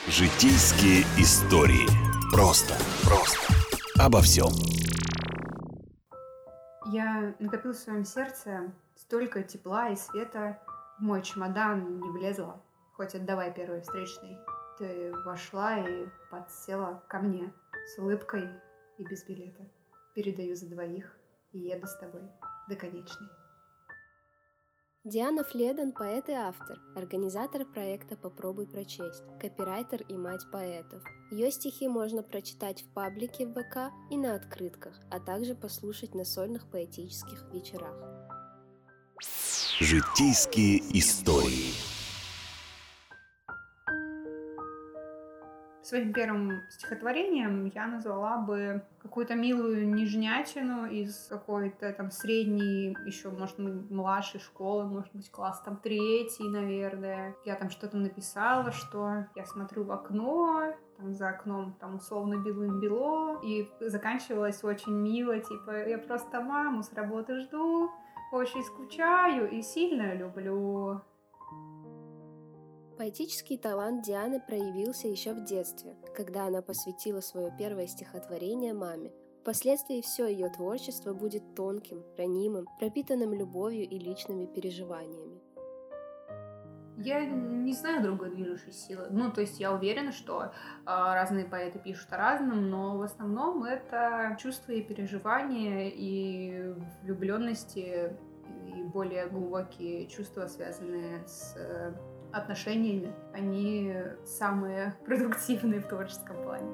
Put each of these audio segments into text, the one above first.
Житейские истории. Просто. Обо всем. Я накопила в своем сердце столько тепла и света. В мой чемодан не влезла, хоть отдавай первый встречный. Ты вошла и подсела ко мне с улыбкой и без билета. Передаю за двоих и еду с тобой до конечной. Диана Фледен – поэт и автор, организатор проекта «Попробуй прочесть», копирайтер и мать поэтов. Ее стихи можно прочитать в паблике в ВК и на открытках, а также послушать на сольных поэтических вечерах. Житейские истории. Своим первым стихотворением я назвала бы какую-то милую нежнятину из какой-то там средней, еще, может быть, младшей школы, может быть, класс там 3, наверное. Я там что-то написала, что я смотрю в окно, там за окном там условно белым-бело, и заканчивалось очень мило, типа, я просто маму с работы жду, очень скучаю и сильно люблю. Поэтический талант Дианы проявился еще в детстве, когда она посвятила свое первое стихотворение маме. Впоследствии все ее творчество будет тонким, ранимым, пропитанным любовью и личными переживаниями. Я не знаю другой движущей силы. То есть я уверена, что разные поэты пишут о разном, но в основном это чувства и переживания, и влюбленности, и более глубокие чувства, связанные с отношениями. Они самые продуктивные в творческом плане.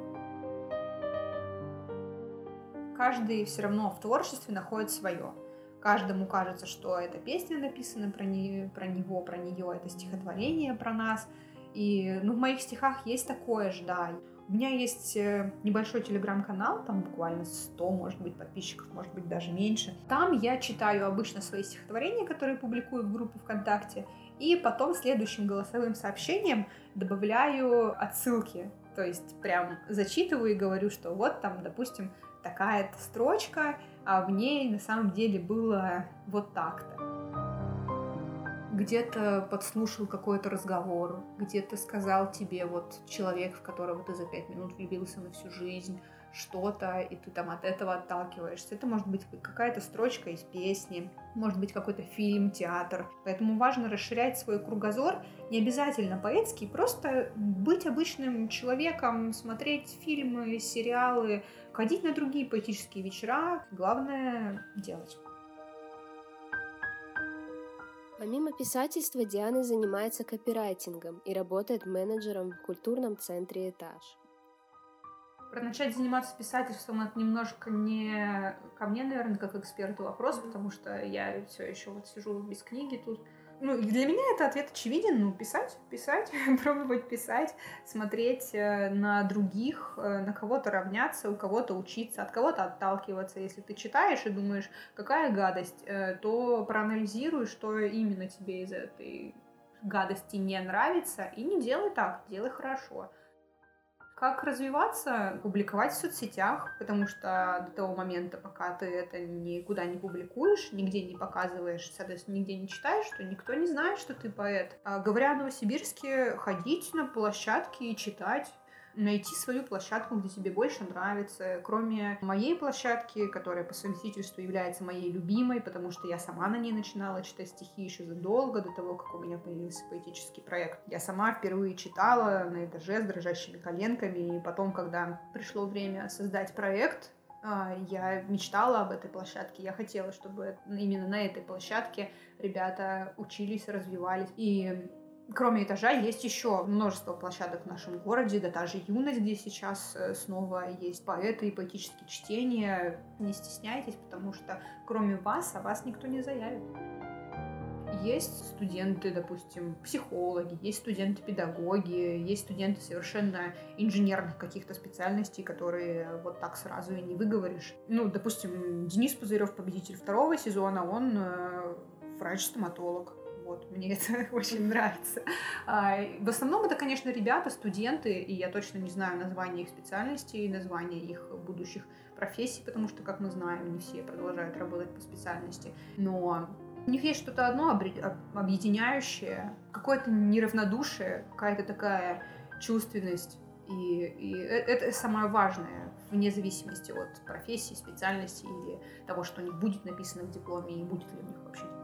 Каждый все равно в творчестве находит свое. Каждому кажется, что эта песня написана про нее, это стихотворение про нас. И в моих стихах есть такое же, да. У меня есть небольшой телеграм-канал, там буквально 100, может быть, подписчиков, может быть, даже меньше. Там я читаю обычно свои стихотворения, которые публикую в группу ВКонтакте, и потом следующим голосовым сообщением добавляю отсылки. То есть прям зачитываю и говорю, что вот там, допустим, такая-то строчка, а в ней на самом деле было вот так-то. Где-то подслушал какой-то разговор, где-то сказал тебе вот человек, в которого ты за 5 минут влюбился на всю жизнь, что-то, и ты там от этого отталкиваешься. Это может быть какая-то строчка из песни, может быть какой-то фильм, театр. Поэтому важно расширять свой кругозор, не обязательно поэтский, просто быть обычным человеком, смотреть фильмы, сериалы, ходить на другие поэтические вечера. Главное — делать. Помимо писательства, Диана занимается копирайтингом и работает менеджером в культурном центре «Этаж». Про начать заниматься писательством — это немножко не ко мне, наверное, как эксперту вопрос, потому что я все еще вот сижу без книги тут. И для меня это ответ очевиден. Писать, пробовать писать, смотреть на других, на кого-то равняться, у кого-то учиться, от кого-то отталкиваться. Если ты читаешь и думаешь, какая гадость, то проанализируй, что именно тебе из этой гадости не нравится, и не делай так, делай хорошо. Как развиваться? Публиковать в соцсетях, потому что до того момента, пока ты это никуда не публикуешь, нигде не показываешь, соответственно, нигде не читаешь, то никто не знает, что ты поэт. Говоря о Новосибирске, ходить на площадки и читать, найти свою площадку, где тебе больше нравится. Кроме моей площадки, которая по совместительству является моей любимой, потому что я сама на ней начинала читать стихи еще задолго до того, как у меня появился поэтический проект. Я сама впервые читала на этаже с дрожащими коленками, и потом, когда пришло время создать проект, я мечтала об этой площадке. Я хотела, чтобы именно на этой площадке ребята учились, развивались. И кроме этажа есть еще множество площадок в нашем городе, да та же «Юность», где сейчас снова есть поэты и поэтические чтения. Не стесняйтесь, потому что кроме вас, о вас никто не заявит. Есть студенты, допустим, психологи, есть студенты-педагоги, есть студенты совершенно инженерных каких-то специальностей, которые вот так сразу и не выговоришь. Допустим, Денис Пузырев, победитель 2 сезона, он врач-стоматолог. Вот, мне это очень нравится. В основном это, конечно, ребята, студенты, и я точно не знаю названия их специальностей, названия их будущих профессий, потому что, как мы знаем, не все продолжают работать по специальности. Но у них есть что-то одно объединяющее, какое-то неравнодушие, какая-то такая чувственность. И это самое важное, вне зависимости от профессии, специальности или того, что у них будет написано в дипломе, и будет ли у них вообще диплом.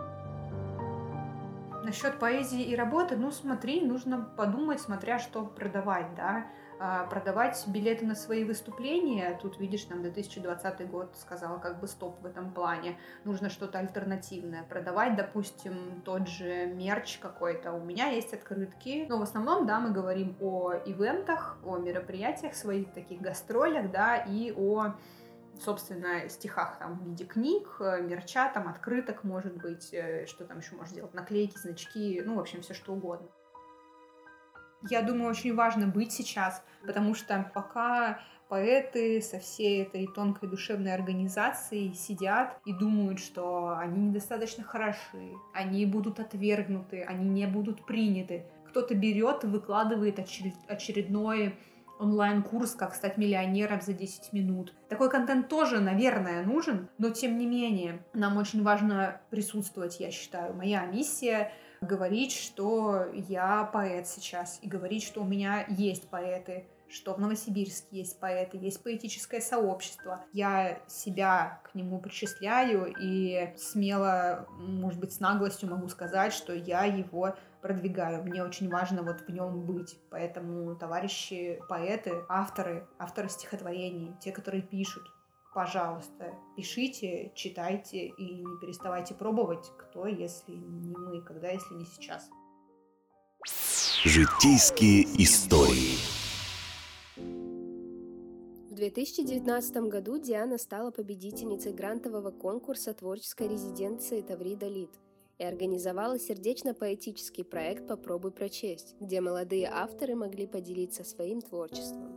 Насчет поэзии и работы, смотри, нужно подумать, смотря что продавать, да. Продавать билеты на свои выступления, тут, видишь, нам 2020 год сказал стоп в этом плане, нужно что-то альтернативное. Продавать, допустим, тот же мерч какой-то. У меня есть открытки, но в основном, да, мы говорим о ивентах, о мероприятиях, своих таких гастролях, да, и о, собственно, стихах там в виде книг, мерча, там, открыток, может быть, что там еще можно сделать, наклейки, значки, в общем, все что угодно. Я думаю, очень важно быть сейчас, потому что пока поэты со всей этой тонкой душевной организацией сидят и думают, что они недостаточно хороши, они будут отвергнуты, они не будут приняты. Кто-то берет и выкладывает очередной онлайн-курс «Как стать миллионером за 10 минут». Такой контент тоже, наверное, нужен, но тем не менее нам очень важно присутствовать, я считаю. Моя миссия — говорить, что я поэт сейчас, и говорить, что у меня есть поэты, что в Новосибирске есть поэты, есть поэтическое сообщество. Я себя к нему причисляю и смело, может быть, с наглостью могу сказать, что я его продвигаю. Мне очень важно в нем быть. Поэтому, товарищи поэты, авторы стихотворений, те, которые пишут, пожалуйста, пишите, читайте и не переставайте пробовать, кто, если не мы, когда, если не сейчас. Житейские истории. В 2019 году Диана стала победительницей грантового конкурса творческой резиденции Таврида Лид и организовала сердечно-поэтический проект «Попробуй прочесть», где молодые авторы могли поделиться своим творчеством.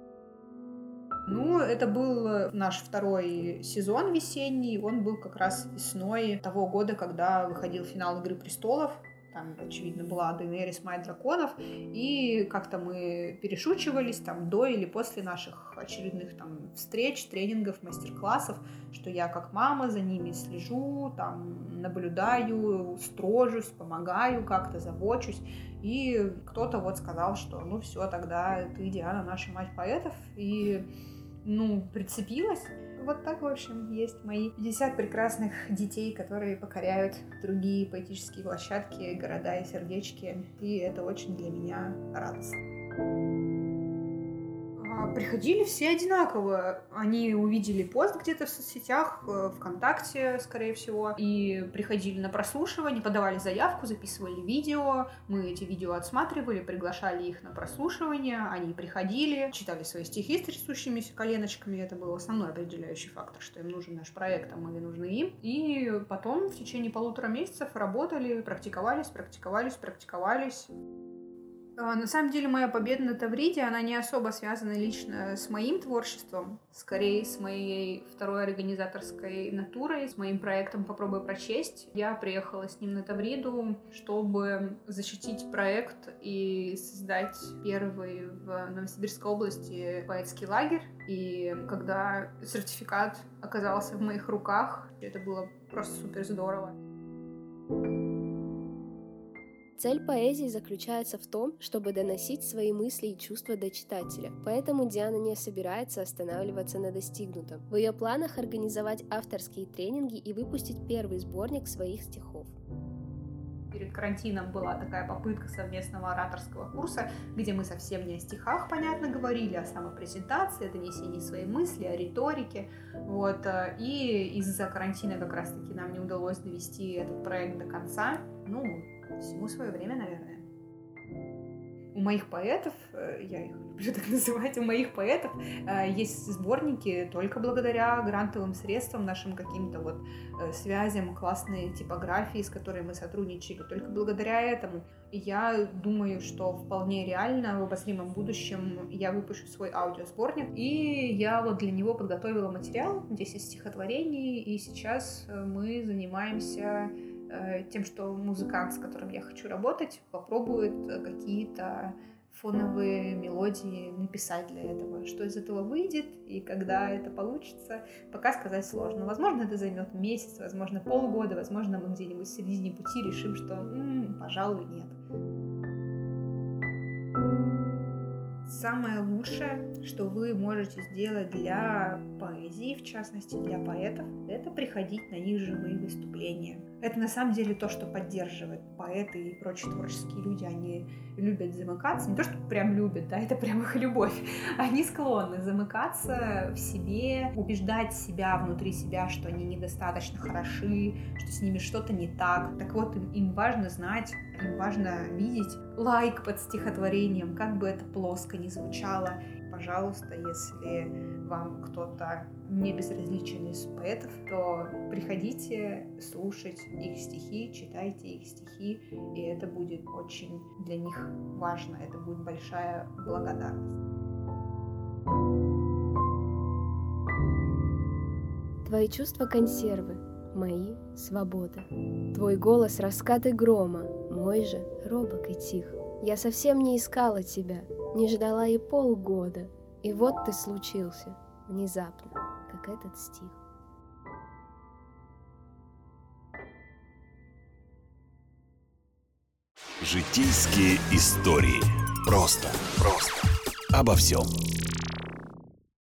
Это был наш второй сезон весенний, он был как раз весной того года, когда выходил финал «Игры престолов». Там, очевидно, была Дейенерис, мать драконов, и как-то мы перешучивались там до или после наших очередных там встреч, тренингов, мастер-классов, что я как мама за ними слежу, там наблюдаю, строжусь, помогаю как-то, забочусь. И кто-то сказал, что все, тогда ты, Диана, наша мать поэтов, и прицепилась. Вот так, в общем, есть мои 50 прекрасных детей, которые покоряют другие поэтические площадки, города и сердечки, и это очень для меня радостно. Приходили все одинаково. Они увидели пост где-то в соцсетях, ВКонтакте, скорее всего, и приходили на прослушивание, подавали заявку, записывали видео. Мы эти видео отсматривали, приглашали их на прослушивание. Они приходили, читали свои стихи с трясущимися коленочками. Это был основной определяющий фактор, что им нужен наш проект, а мы нужны им. И потом в течение 1,5 месяцев работали, практиковались. На самом деле моя победа на Тавриде, она не особо связана лично с моим творчеством, скорее с моей второй организаторской натурой, с моим проектом «Попробуй прочесть». Я приехала с ним на Тавриду, чтобы защитить проект и создать первый в Новосибирской области поэтский лагерь. И когда сертификат оказался в моих руках, это было просто супер здорово. Цель поэзии заключается в том, чтобы доносить свои мысли и чувства до читателя, поэтому Диана не собирается останавливаться на достигнутом. В ее планах организовать авторские тренинги и выпустить первый сборник своих стихов. Перед карантином была такая попытка совместного ораторского курса, где мы совсем не о стихах, понятно, говорили, о самопрезентации, о донесении своей мысли, о риторике. И из-за карантина как раз-таки нам не удалось довести этот проект до конца. Всему свое время, наверное. У моих поэтов, я их люблю так называть, у моих поэтов есть сборники только благодаря грантовым средствам, нашим каким-то связям, классной типографии, с которой мы сотрудничали, только благодаря этому. И я думаю, что вполне реально в обозримом будущем я выпущу свой аудиосборник, и я для него подготовила материал, 10 стихотворений, и сейчас мы занимаемся тем, что музыкант, с которым я хочу работать, попробует какие-то фоновые мелодии написать для этого. Что из этого выйдет и когда это получится, пока сказать сложно. Возможно, это займет месяц, возможно, полгода, возможно, мы где-нибудь в середине пути решим, что, пожалуй, нет. Самое лучшее, что вы можете сделать для поэзии, в частности для поэтов, это приходить на их живые выступления. Это на самом деле то, что поддерживает. Поэты и прочие творческие люди, они любят замыкаться. Не то, что прям любят, да, это прям их любовь. Они склонны замыкаться в себе, убеждать себя внутри себя, что они недостаточно хороши, что с ними что-то не так. Так вот, им важно знать, им важно видеть лайк под стихотворением, как бы это плоско ни звучало. Пожалуйста, если вам кто-то не безразличен из поэтов, то приходите слушать их стихи, читайте их стихи, и это будет очень для них важно, это будет большая благодарность. Твои чувства консервы, мои свобода. Твой голос раскаты грома, мой же робок и тих. Я совсем не искала тебя, не ждала и полгода, и вот ты случился внезапно, как этот стих. Житейские истории. Просто. Обо всем.